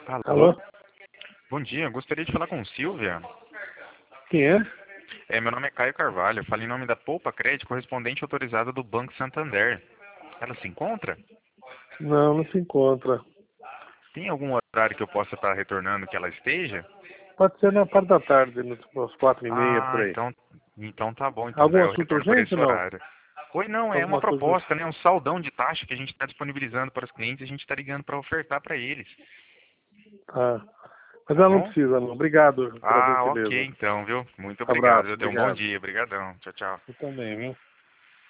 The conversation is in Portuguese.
Alô? Alô? Bom dia, gostaria de falar com Silvia. Quem é? Meu nome é Caio Carvalho, eu falo em nome da Poupa Crédito, correspondente autorizada do Banco Santander. Ela se encontra? Não, não se encontra. Tem algum horário que eu possa estar retornando que ela esteja? Pode ser na parte da tarde, umas 4h30 por Ah, aí. então tá bom, então Algum daí eu assunto retorno por urgente esse ou não? horário. Oi, não, é uma Alguma coisa? proposta, né? Um saldão de taxa que a gente está disponibilizando para os clientes, a gente está ligando para ofertar para eles, Tá. Mas tá ela não bom? precisa, não. Obrigado pela Ah, ok gentileza. então, viu? Muito obrigado, Abraço, viu? Tenha um bom obrigado. dia, obrigadão. Tchau, tchau. Eu também, viu?